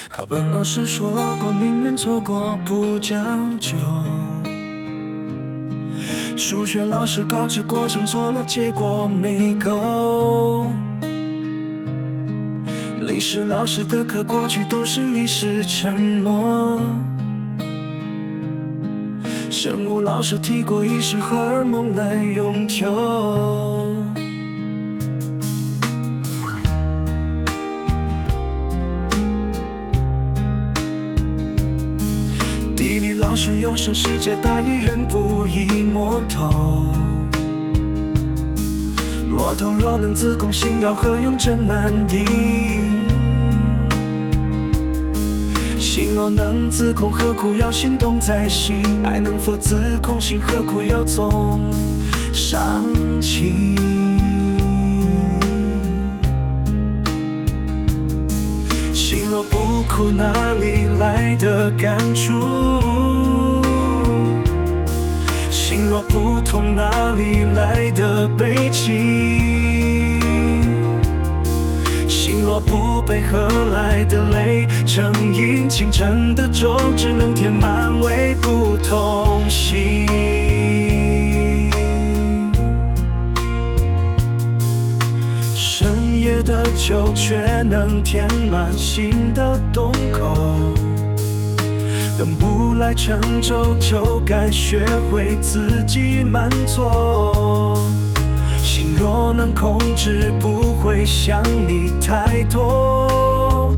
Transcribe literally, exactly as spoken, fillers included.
课本老师说过，宁愿错过不将就。数学老师考试过程错了，结果没够。历史老师的课过去都是历史沉默。生物老师提过意识荷尔蒙来永久。地理老师有生世界大义人不易摸透。骆驼若能自控，心要何用真难敌？心若能自控，何苦要心动在心？爱能否自控心，何苦要从伤起？心若不苦，哪里来的感触？心若不痛，哪里来的悲戚？心若不悲，何来的泪？成因清晨的粥，只能填满胃，不痛惜。深夜的酒，却能填满心的洞口。等不来成就，就该学会自己慢做。心若能控制，不会想你太多。